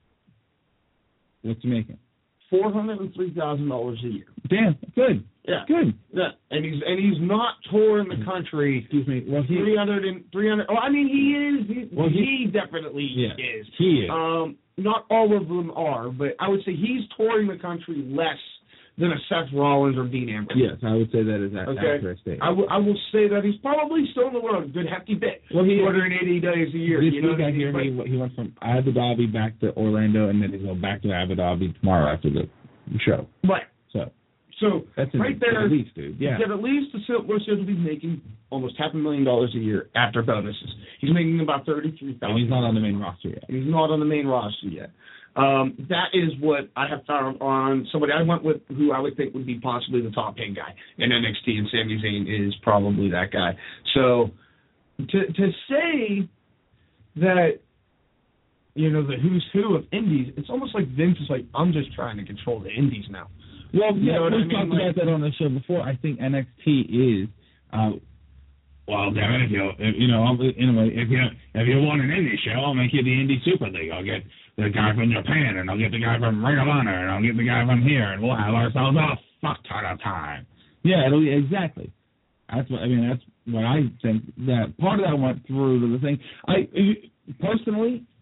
What's he making? four hundred three thousand dollars a year. Damn, good. Yeah. Good. Yeah. And he's and he's not touring the country. Excuse me. Well, he, three hundred and three hundred. Oh, I mean, he is. He, Well, he, he- definitely yeah, is. he is. Um, not all of them are, but I would say he's touring the country less than a Seth Rollins or Dean Ambrose. Yes, I would say that is an Okay. accurate statement. I will. I will say that he's probably still on the road a good hefty bit. Well, he- two hundred eighty days a year. This you know week what I mean? hear But- he, he went from Abu Dhabi back to Orlando, and then he'll go back to Abu Dhabi tomorrow after the show. Right. So So that's an, right there, at least, dude. Yeah. At least the Silver Series will be making almost half a million dollars a year after bonuses. He's making about thirty-three thousand. And he's not on the main roster yet. He's not on the main roster yet. Um, that is what I have found on somebody I went with who I would think would be possibly the top paid guy in N X T, and Sami Zayn is probably that guy. So to to say that, you know, the who's who of indies, it's almost like Vince is like, I'm just trying to control the indies now. Well, You yeah, know what we've I mean? talked Like- about that on the show before. I think N X T is, uh, well, damn it, if you, if, you know, anyway, if you if you want an indie show, I'll make you the Indie Super League. I'll get the guy from Japan, and I'll get the guy from Ring of Honor, and I'll get the guy from here, and we'll have ourselves a fuck ton of time. Yeah, it'll be exactly. That's what I mean. That's what I think. That part of that went through to the thing. I personally,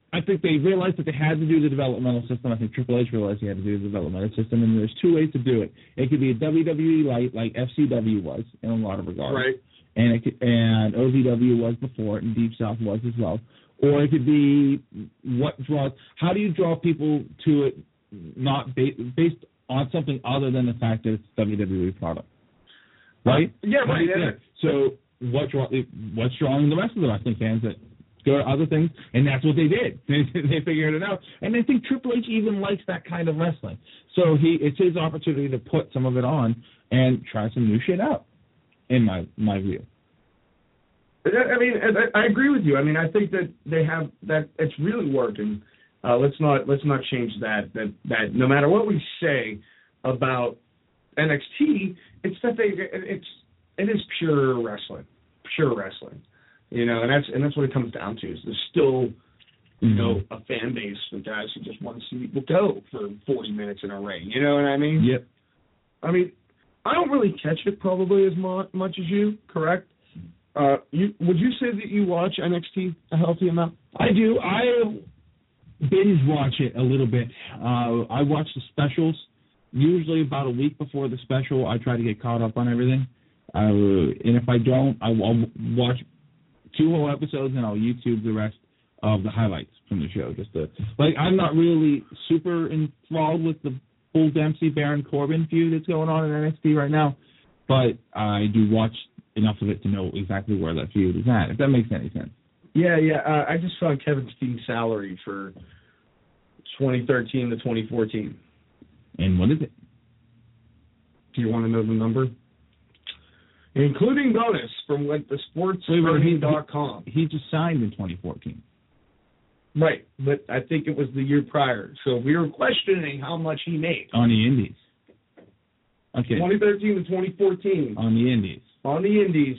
I think they realized that they had to do the developmental system. I think Triple H realized he had to do the developmental system, and there's two ways to do it. It could be a W W E light, like F C W was in a lot of regards, Right. and it could, and O V W was before it, and Deep South was as well. Or it could be what draws. How do you draw people to it, not ba- based on something other than the fact that it's a W W E product, right? Yeah, right. Yeah. Yeah. So what draw, what's drawing the rest of the wrestling fans that go to other things, and that's what they did. They, they figured it out, and I think Triple H even likes that kind of wrestling. So he, it's his opportunity to put some of it on and try some new shit out. In my my view. I mean, I, I agree with you. I mean, I think that they have that it's really working. Uh, let's not let's not change that. That that no matter what we say about N X T, it's that they it's it is pure wrestling, pure wrestling. You know, and that's and that's what it comes down to. Is there's still, you know, a fan base of guys who just want to see people go for forty minutes in a ring. You know what I mean? Yep. I mean, I don't really catch it probably as mu- much as you. Correct? Uh, you would you say that you watch N X T a healthy amount? I do. I binge watch it a little bit. Uh, I watch the specials usually about a week before the special. I try to get caught up on everything, uh, and if I don't, I will watch two whole episodes and I'll YouTube the rest of the highlights from the show. Just to, like, I'm not really super enthralled with the Bull Dempsey Baron Corbin feud that's going on in N X T right now, but I do watch enough of it to know exactly where that feud is at, if that makes any sense. Yeah, yeah. Uh, I just saw Kevin Steen's salary for twenty thirteen to twenty fourteen. And what is it? Do you want to know the number? Including bonus from like the sports dot com. He, he just signed in twenty fourteen. Right, but I think it was the year prior. So we were questioning how much he made. On the Indies. Okay. twenty thirteen to twenty fourteen. On the Indies. On the Indies,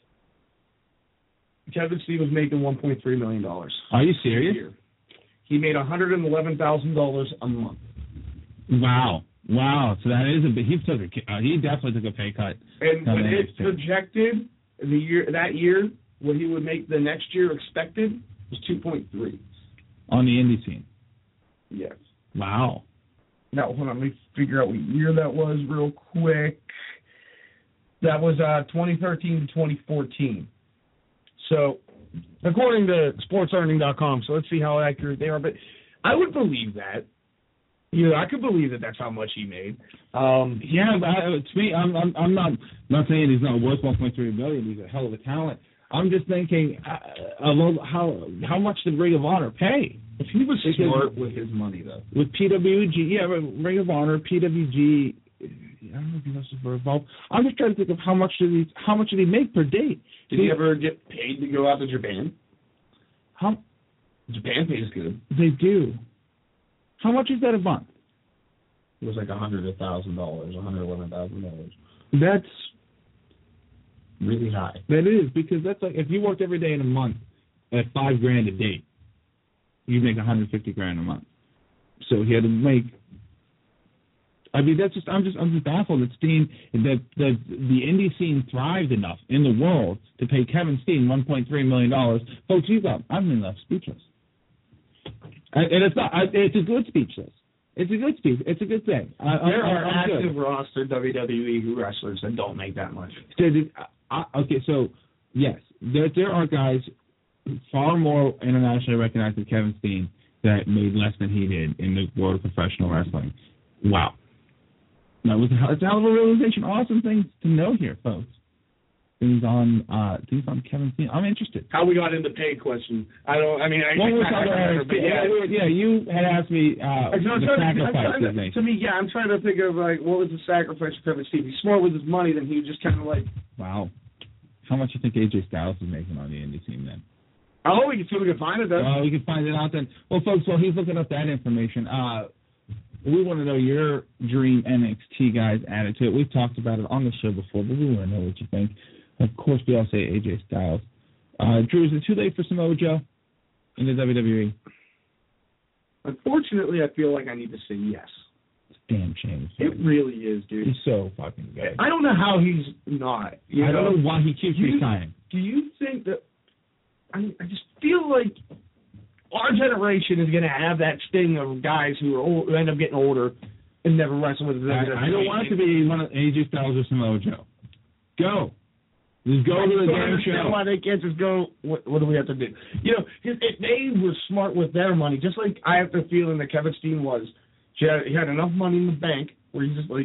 Kevin Steen was making one point three million dollars. Are you serious? He made one hundred eleven thousand dollars a month. Wow. Wow. So that is a big, he took a, uh, he definitely took a pay cut. And when it's projected, the year that year, what he would make the next year expected was two point three. On the indie scene? Yes. Wow. Now, hold on, let me figure out what year that was real quick. That was uh, twenty thirteen to twenty fourteen. So, according to sports earning dot com, so let's see how accurate they are. But I would believe that. You know, I could believe that that's how much he made. Um, yeah, but I, to me, I'm, I'm, I'm not not saying he's not worth one point three million dollars. He's a hell of a talent. I'm just thinking, uh, of how how much did Ring of Honor pay? If he was smart with his money, though. With P W G, yeah, Ring of Honor, P W G. I don't know if he was involved. I'm just trying to think of how much did he how much did he make per day? Did he, he ever get paid to go out to Japan? How? Japan pays good. They do. How much is that a month? It was like a hundred thousand dollars, one hundred eleven thousand dollars. That's really high. That is, because that's like if you worked every day in a month at five grand a day, you make one hundred fifty grand a month. So he had to make. I mean, that's just I'm just I'm just baffled that Steen that that the indie scene thrived enough in the world to pay Kevin Steen one point three million dollars. Folks, you got I'm left speechless. And, and it's not. It's a good speechless. It's a good speech. It's a good thing. I, there I'm, are I'm active good. roster W W E wrestlers that don't make that much. So, I, okay, so yes, there there are guys far more internationally recognized than Kevin Steen that made less than he did in the world of professional wrestling. Wow. That was a, it's a hell of a realization. Awesome things to know here, folks. Things on uh, things on Kevin Steen. I'm interested. How we got into pay question? I don't. I mean, I. What was I, I, I, yeah, yeah, you had asked me uh, no, the trying, sacrifice. To, to, to me, yeah, I'm trying to think of like what was the sacrifice for Kevin Steen. He's smart with his money, then he was just kind of like. Wow. How much do you think A J Styles is making on the indie team then? Oh, we can see if we can find it then. Uh, we can find it out then. Well, folks, while he's looking up that information, uh, we want to know your dream N X T guys added to it. We've talked about it on the show before, but we want to know what you think. Of course, we all say A J Styles. Uh, Drew, is it too late for Samoa Joe in the W W E? Unfortunately, I feel like I need to say yes. It's a damn shame. It really is, dude. He's so fucking good. I don't know how he's not. You I know? don't know why he keeps do you, resigning. Do you think that... I, I just feel like our generation is going to have that sting of guys who are old, who end up getting older and never wrestle with the W W E. I, I don't want it to be one of A J Styles or Samoa Joe. Go. Just go to the damn show. Why they can't just go, what, what do we have to do? You know, if, if they were smart with their money, just like I have the feeling that Kevin Steen was. He had, he had enough money in the bank where he's just like,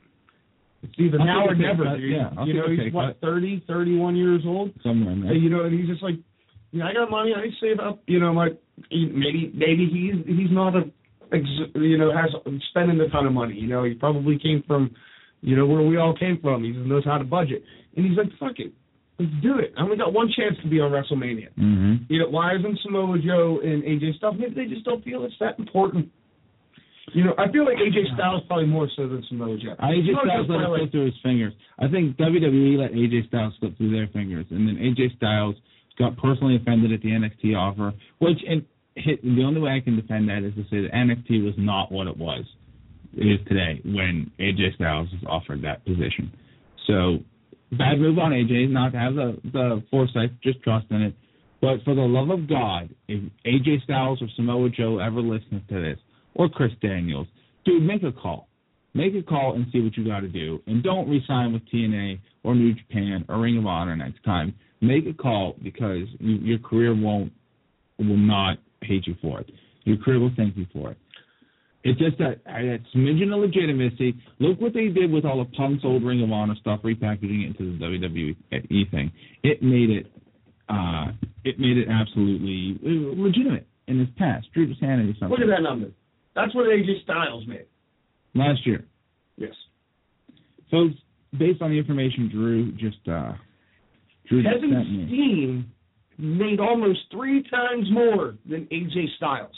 it's either I'll now or take a never. cut, yeah, I'll you know, take a he's, take what, cut. thirty, thirty-one years old? Somewhere in there. You know, and he's just like, you know, I got money, I save up, you know, my, maybe maybe he's he's not a, you know, has spending a ton of money. You know, he probably came from, you know, where we all came from. He knows how to budget. And he's like, fuck it, let's do it. I only got one chance to be on WrestleMania. Mm-hmm. You know, why isn't Samoa Joe and A J Styles? Maybe they just don't feel it's that important. You know, I feel like A J Styles probably more so than Samoa Joe. A J Styles let it like, slip through his fingers. I think W W E let A J Styles slip through their fingers, and then A J Styles got personally offended at the N X T offer, which and hit, the only way I can defend that is to say that N X T was not what it was, it is today when A J Styles was offered that position. So, bad move on A J, not to have the, the foresight, just trust in it. But for the love of God, if A J Styles or Samoa Joe ever listens to this, or Chris Daniels, dude, make a call. Make a call and see what you got to do. And don't re-sign with T N A or New Japan or Ring of Honor next time. Make a call because you, your career won't will not hate you for it. Your career will thank you for it. It's just that that smidgen of legitimacy. Look what they did with all of Punk's old Ring of Honor stuff, repackaging it into the W W E thing. It made it, uh, it made it absolutely legitimate in its past. Drew Sanity something. Look at that number. That's what A J Styles made. Last year. Yes. Folks, based on the information Drew just uh, Drew just Kevin sent me. Steen made almost three times more than A J Styles.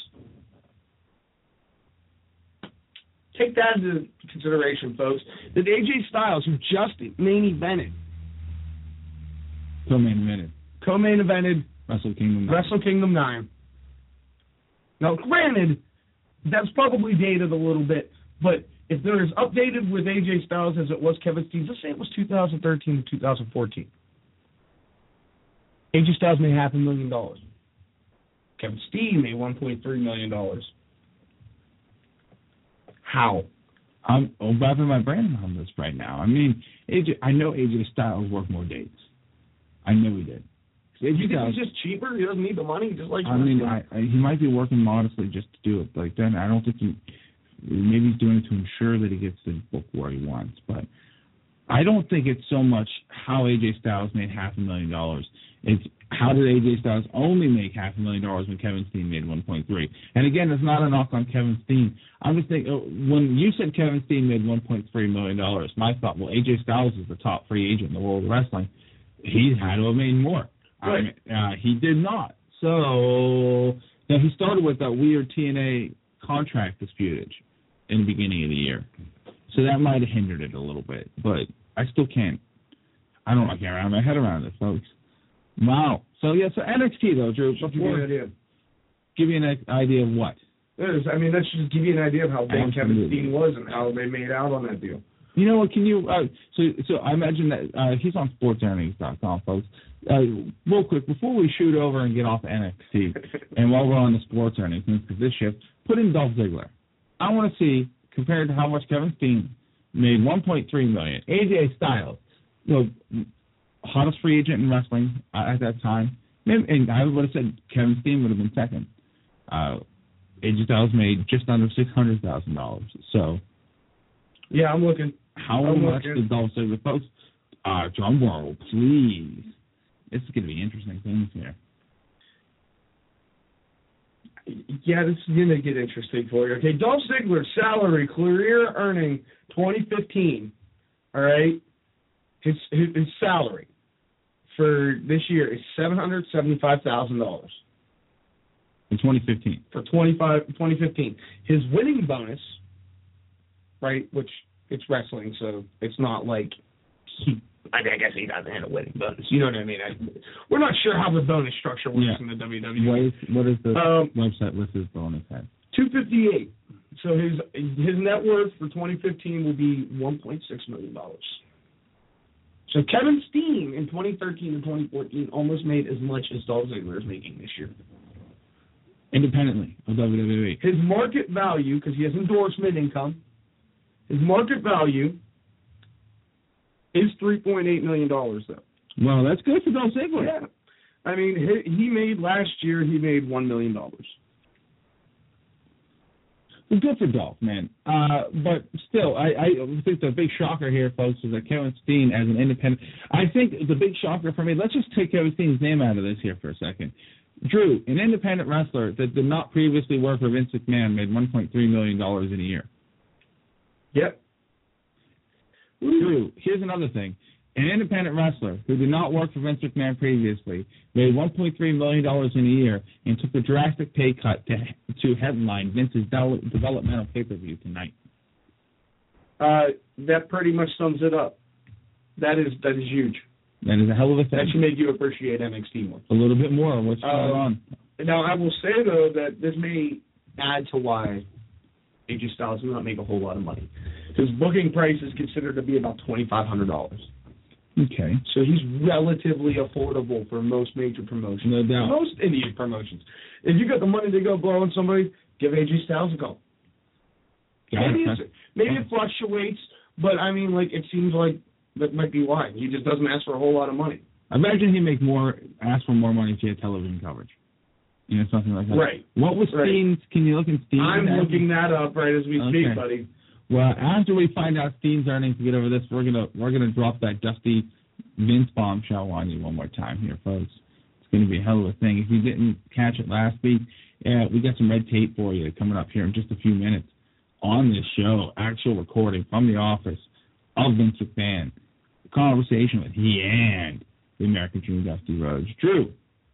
Take that into consideration, folks. That A J Styles, who just main evented, Co-main evented. co-main evented Wrestle Kingdom nine. Wrestle Kingdom nine. Now, granted, that's probably dated a little bit, but if they're as updated with A J Styles as it was Kevin Steen, let's say it was two thousand thirteen to two thousand fourteen. A J Styles made half a million dollars. Kevin Steen made one point three million dollars. How? I'm wrapping my brain around this right now. I mean, A J, I know A J Styles worked more dates. I know he did. Do you think he's just cheaper? He doesn't need the money. He just like. I mean, I, I, he might be working modestly just to do it. Like then, I don't think he. Maybe he's doing it to ensure that he gets the book where he wants. But I don't think it's so much how A J Styles made half a million dollars. It's how did A J Styles only make half a million dollars when Kevin Steen made one point three. And again, it's not a knock on Kevin Steen. I'm just thinking when you said Kevin Steen made one point three million dollars, my thought, well, A J Styles is the top free agent in the world of wrestling. He had to have made more. Right. I mean, uh, he did not. So now he started with that weird T N A contract disputage in the beginning of the year. So that might have hindered it a little bit. But I still can't. I don't know. I can't wrap my head around it, folks. Wow. So, yeah, so N X T, though, Drew. Give you an idea. Give you an idea of what? There's, I mean, that should just give you an idea of how big Absolutely. Kevin Steen was and how they made out on that deal. You know what? Can you? Uh, so, so I imagine that uh, he's on sports earnings dot com, folks. Uh, real quick, before we shoot over and get off N X T, and while we're on the sports earnings, because this shift, put in Dolph Ziggler. I want to see compared to how much Kevin Steen made, one point three million dollars. A J Styles, you know, hottest free agent in wrestling uh, at that time. Maybe, and I would have said Kevin Steen would have been second. Uh, A J Styles made just under six hundred thousand dollars. So, yeah, I'm looking. How I'm much looking. did Dolph Ziggler, folks? Uh, drum roll, please. This is going to be interesting things here. Yeah, this is going to get interesting for you. Okay, Dolph Ziggler's salary, career earning twenty fifteen, all right? His, his, his salary for this year is seven hundred seventy-five thousand dollars. In twenty fifteen. For twenty-five, twenty fifteen. His winning bonus, right, which it's wrestling, so it's not like he, I, mean, I guess he doesn't have a winning bonus. You know what I mean? I, we're not sure how the bonus structure works Yeah. in the W W E. What is, what is the Um, website list his bonus at? two fifty-eight. So his his net worth for twenty fifteen will be one point six million dollars. So Kevin Steen in twenty thirteen and twenty fourteen almost made as much as Dolph Ziggler is making this year. Independently of W W E. His market value, because he has endorsement income, his market value is three point eight million dollars, though. Well, that's good for Dolph Ziggler. Yeah. I mean, he, he made, last year, he made one million dollars. Well, good for Dolph, man. Uh, but still, I, I think the big shocker here, folks, is that Kevin Steen as an independent. I think the big shocker for me, let's just take Kevin Steen's name out of this here for a second. Drew, an independent wrestler that did not previously work for Vince McMahon, made one point three million dollars in a year. Yep. Drew, here's another thing. An independent wrestler who did not work for Vince McMahon previously made one point three million dollars in a year and took a drastic pay cut to to headline Vince's de- developmental pay-per-view tonight. Uh, that pretty much sums it up. That is that is huge. That is a hell of a thing. That should make you appreciate N X T more. A little bit more on what's going uh, on. Now, I will say, though, that this may add to why A J Styles does not make a whole lot of money. His booking price is considered to be about twenty-five hundred dollars. Okay. So he's relatively affordable for most major promotions. No doubt. Most indie promotions. If you got the money to go blow on somebody, give A J Styles a call. Got Maybe, it. it's, maybe it fluctuates, but I mean, like, it seems like that might be why. He just doesn't ask for a whole lot of money. I imagine he'd make more, ask for more money if he had television coverage. You know, something like that. Right. What was right. Steen's, can you look in Steen's? I'm looking that up right as we okay. speak, buddy. Well, after we find out Steen's earnings to get over this, we're gonna we're gonna drop that Dusty Vince bombshell on you one more time here, folks. It's gonna be a hell of a thing. If you didn't catch it last week, yeah, we got some red tape for you coming up here in just a few minutes on this show. Actual recording from the office of Vince McMahon. Conversation with he and the American Dream, Dusty Rhodes. Drew,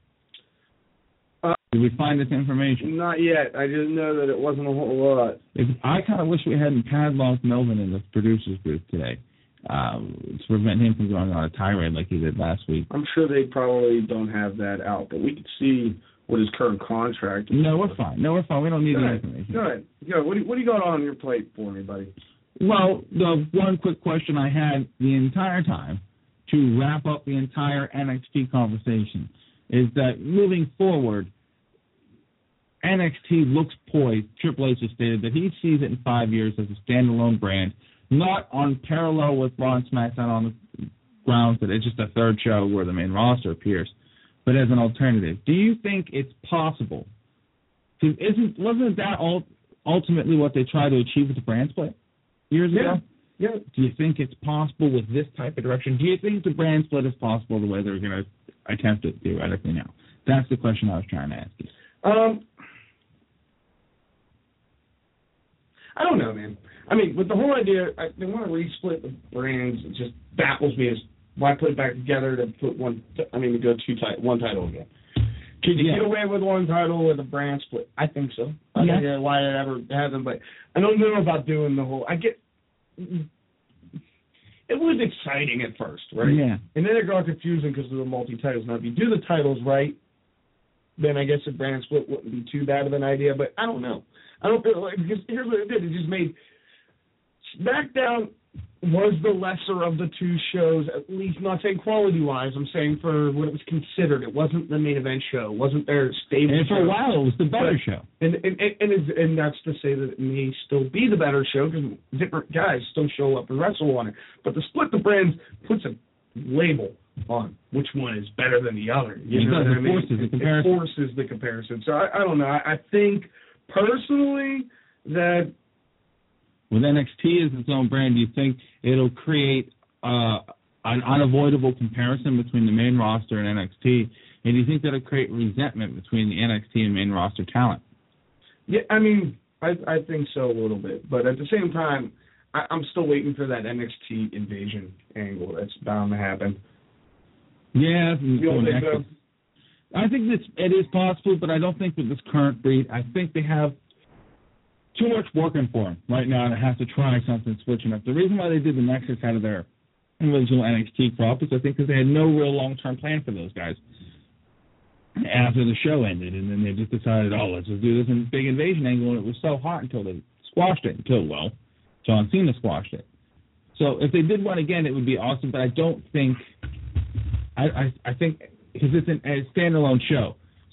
uh, did we find this information? Not yet. I just know that it wasn't a whole lot. If, I kind of wish we hadn't padlocked Melvin in the producer's booth today uh, to prevent him from going on a tirade like he did last week. I'm sure they probably don't have that out, but we could see what his current contract is. No, we're fine. No, we're fine. We don't need Go the ahead. information. Go ahead. Go. What do you, what do you got on your plate for me, buddy? Well, the one quick question I had the entire time to wrap up the entire N X T conversation is that moving forward, N X T looks poised. Triple H has stated that he sees it in five years as a standalone brand, not on parallel with Raw and SmackDown on the grounds that it's just a third show where the main roster appears, but as an alternative. Do you think it's possible? Isn't wasn't that ultimately what they tried to achieve with the brand split years yeah. ago? Yeah. Do you think it's possible with this type of direction? Do you think the brand split is possible the way they're going to attempt it theoretically now? That's the question I was trying to ask you. Um, I don't know, man. I mean, with the whole idea, I, they want to re-split the brands. It just baffles me as why put it back together to put one. I mean, to go two ti- one title again. Can you yeah. get away with one title with a brand split? I think so. I yeah. don't know why it ever hasn't, but I don't know about doing the whole. I get. It was exciting at first, right? Yeah. And then it got confusing because of the multi-titles. Now, if you do the titles right, then I guess a brand split wouldn't be too bad of an idea. But I don't know. I don't feel like because here's what it did. It just made SmackDown was the lesser of the two shows, at least not saying quality-wise. I'm saying for what it was considered. It wasn't the main event show. It wasn't their stable And for show. a while, it was the better but, show. And and and, and, it's, and that's to say that it may still be the better show because different guys still show up and wrestle on it. But the split the brands puts a label on which one is better than the other. You it know does. what It I mean? forces the It, comparison. it forces the comparison. So I, I don't know. I, I think personally that. With N X T as its own brand, do you think it'll create uh, an unavoidable comparison between the main roster and N X T? And do you think that'll create resentment between the N X T and main roster talent? Yeah, I mean, I I think so a little bit. But at the same time, I, I'm still waiting for that N X T invasion angle that's bound to happen. Yeah, You don't think so? I think it's, it is possible, but I don't think with this current breed, I think they have too much working for them right now to have to try something switching up. The reason why they did the Nexus out of their original N X T crop is I think because they had no real long-term plan for those guys after the show ended, and then they just decided, oh, let's just do this in big invasion angle, and it was so hot until they squashed it, until, well, John Cena squashed it. So if they did one again, it would be awesome, but I don't think, I, I, I think, because it's an, a standalone show,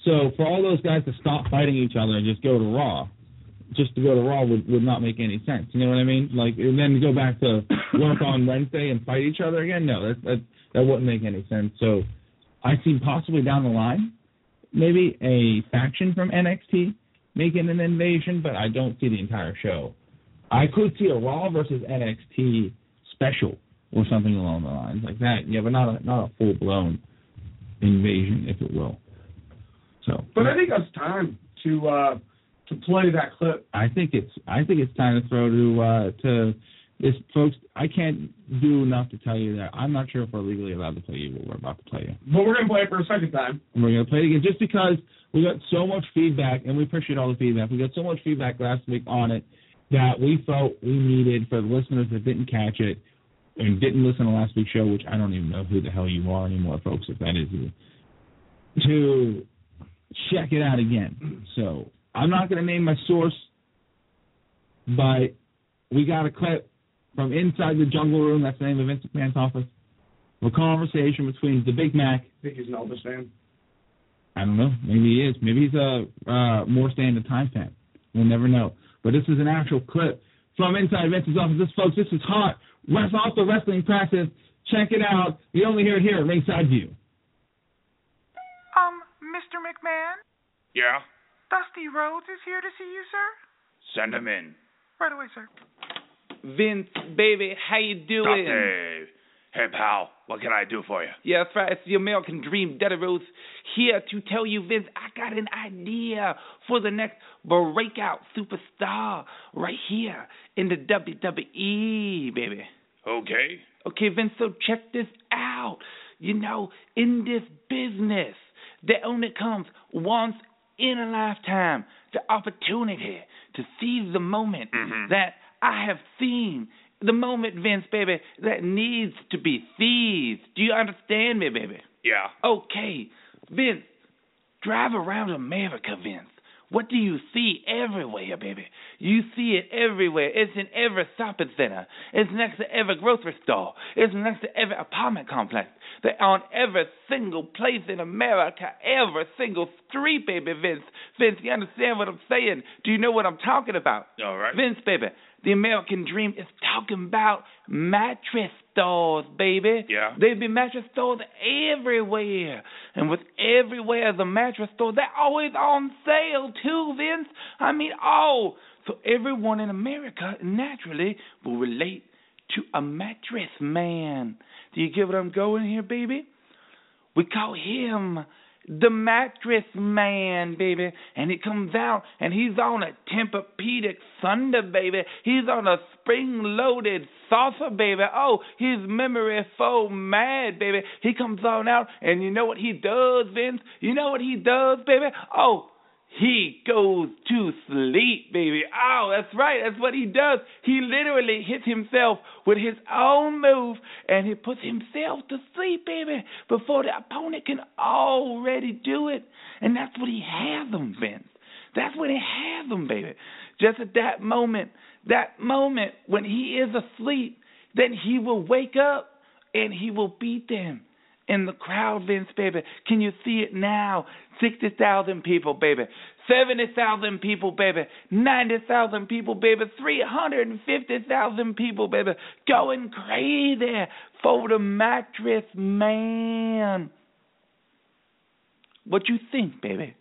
So for all those guys to stop fighting each other and just go to Raw, just to go to Raw would, would not make any sense. You know what I mean? Like, and then go back to work on Wednesday and fight each other again? No, that, that, that wouldn't make any sense. So I see possibly down the line maybe a faction from N X T making an invasion, but I don't see the entire show. I could see a Raw versus N X T special or something along the lines like that. Yeah, but not a, not a full-blown invasion, if it will. So, but I think it's time to uh, to play that clip. I think it's I think it's time to throw to uh, to this, folks. I can't do enough to tell you that I'm not sure if we're legally allowed to play you what we're about to play you. But we're gonna play it for a second time. And we're gonna play it again just because we got so much feedback, and we appreciate all the feedback. We got so much feedback last week on it that we felt we needed, for the listeners that didn't catch it and didn't listen to last week's show, which I don't even know who the hell you are anymore, folks, if that is you, to check it out again. So I'm not going to name my source, but we got a clip from inside the Jungle Room, that's the name of Vince McMahon's office, of a conversation between the Big Mac. I think he's an Elvis fan. I don't know. Maybe he is. Maybe he's a uh, more standard time fan. We'll never know. But this is an actual clip from inside Vince's office. This, folks, this is hot. Rest off the wrestling practice. Check it out. You only hear it here at Ringside View. Um, Mister McMahon? Yeah? Dusty Rhodes is here to see you, sir. Send him in. Right away, sir. Vince, baby, how you doing? Dusty. Hey, pal, what can I do for you? Yeah, that's right. It's the American Dream, Dusty Rhodes, here to tell you, Vince, I got an idea for the next breakout superstar right here in the W W E, baby. Okay. Okay, Vince, so check this out. You know, in this business, there only comes once in a lifetime the opportunity to seize the moment mm-hmm. that I have seen. The moment, Vince, baby, that needs to be seized. Do you understand me, baby? Yeah. Okay. Vince, drive around America, Vince. What do you see everywhere, baby? You see it everywhere. It's in every shopping center. It's next to every grocery store. It's next to every apartment complex. They're on every single place in America, every single street, baby, Vince. Vince, you understand what I'm saying? Do you know what I'm talking about? All right. Vince, baby, the American Dream is talking about mattress stores, baby. Yeah. There be mattress stores everywhere. And with everywhere the mattress store, they're always on sale too, Vince. I mean, oh. So everyone in America naturally will relate to a mattress man. Do you get what I'm going here, baby? We call him the Mattress Man, baby. And he comes out, and he's on a Tempur-Pedic Thunder, baby. He's on a spring-loaded saucer, baby. Oh, he's memory foam mad, baby. He comes on out, and you know what he does, Vince? You know what he does, baby? Oh, he goes to sleep, baby. Oh, that's right. That's what he does. He literally hits himself with his own move, and he puts himself to sleep, baby, before the opponent can already do it. And that's what he has them, Vince. That's what he has them, baby. Just at that moment, that moment when he is asleep, then he will wake up, and he will beat them. In the crowd, Vince, baby. Can you see it now? sixty thousand people, baby. seventy thousand people, baby. ninety thousand people, baby. three hundred fifty thousand people, baby. Going crazy for the Mattress Man. What you think, baby?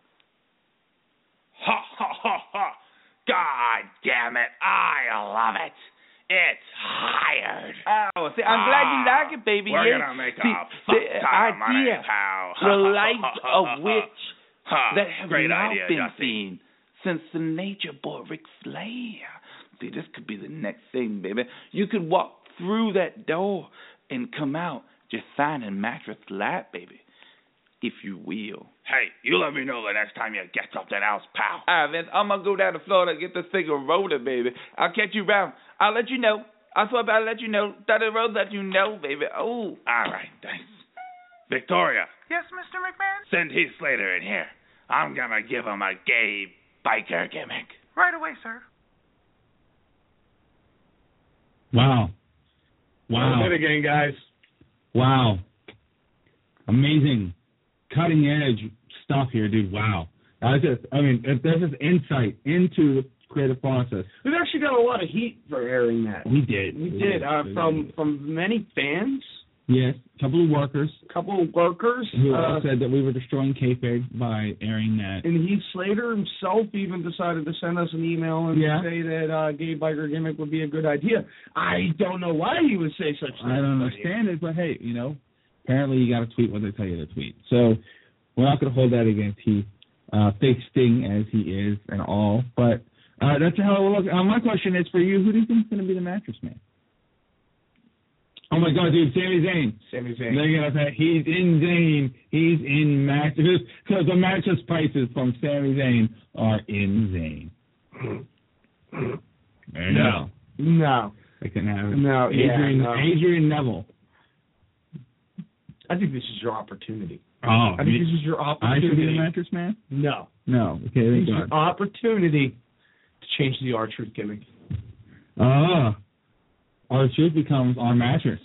Ha, ha, ha, ha. God damn it. I love it. It's hired. Oh, see, I'm ah, glad you like it, baby. We're yeah. gonna make see, a fuck ton of money, pal. The likes of which that have Great not idea, been Dusty. seen since the Nature Boy Ric Flair. See, this could be the next thing, baby. You could walk through that door and come out just signing Mattress Lap, baby, if you will. Hey, you let me know the next time you get something else, pal. All right, Vince, I'm going to go down to Florida and get this thing rolling, baby. I'll catch you around. I'll let you know. I swear I'll let you know. Dusty Rhodes let you know, baby. Oh. All right, thanks. Victoria. Yes, Mister McMahon? Send Heath Slater in here. I'm going to give him a gay biker gimmick. Right away, sir. Wow. Wow. Hit again, guys. Wow. Amazing. Cutting edge stuff here, dude. Wow. I just, I mean, if there's this insight into the creative process. We've actually got a lot of heat for airing that. We did. We did uh, from from many fans. Yes, a couple of workers. A couple of workers. Who uh, said that we were destroying kayfabe by airing that. And Heath Slater himself even decided to send us an email and yeah. say that uh, gay biker gimmick would be a good idea. I don't know why he would say such things. I don't understand it, but hey, you know, apparently you got to tweet what they tell you to tweet. So we're not going to hold that against Heath, uh, fake Sting as he is and all. But uh, that's how it will look. Uh, my question is for you, who do you think is going to be the Mattress Man? Oh, my God, dude, Sami Zayn. Sami Zayn. They're going to say he's in Zayn. He's in mattress. Because the mattress prices from Sami Zayn are in Zayn. No. No. I can have it. No, Adrian, yeah, no. Adrian Neville. I think this is your opportunity. Oh. I think you, this is your I opportunity. should be the Mattress Man? No. No. Okay, This thank is God. your opportunity to change the R-Truth gimmick. Ah. Our truth becomes our mattress.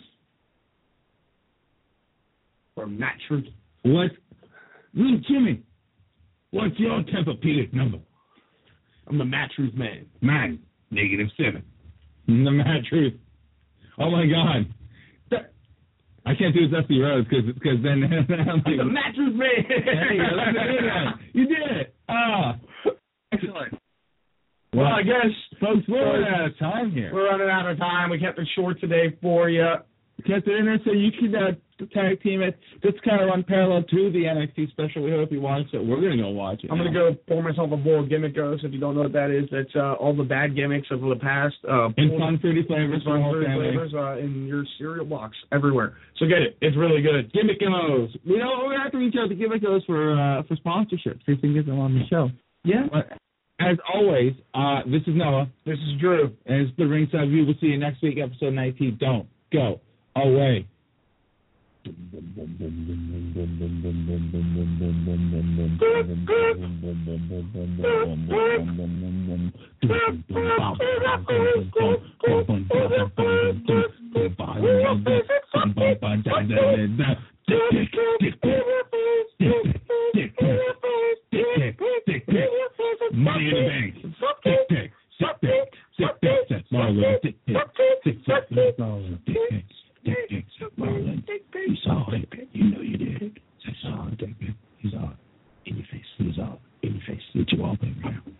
Or Matt Truth. What? Little Jimmy, what's your Tempur-Pedic number? I'm the Matt Truth man. Mine, negative seven. The Matt Truth. Oh, my God. That, I can't do Dusty Rhodes because then I'm like, the Matt Truth man. There you go. Look at that. You did it. Ah. Excellent. Well, I guess, folks, we're running out of time here. We're running out of time. We kept it short today for you. Kept it in there so you could uh, tag team it. This kind of run parallel to the N X T special. We hope you watch it. We're going to go watch it. I'm going to go pour myself a bowl of gimmick goes. If you don't know what that is, that's uh, all the bad gimmicks of the past. Uh, in fun, fruity flavors. Fun, fruity flavors uh, in your cereal box everywhere. So get it. It's really good. Gimmick goes. We know we're going to have to reach out to Gimmick goes for uh, for sponsorship. See if we can get them on the show. Yeah. But, as always, uh, this is Noah. This is Drew. And it's the Ringside View. We'll see you next week, episode nineteen. Don't go away. Money in the bank. Tick, tick, tick, tick, tick, tick, tick, Marlon, tick, tick, tick, tick, tick, Marlon, tick, tick, tick, tick, tick, Marlon. You saw it. You know you did. I saw it. He's on. In your face. He's on. In your face. It's you all, baby.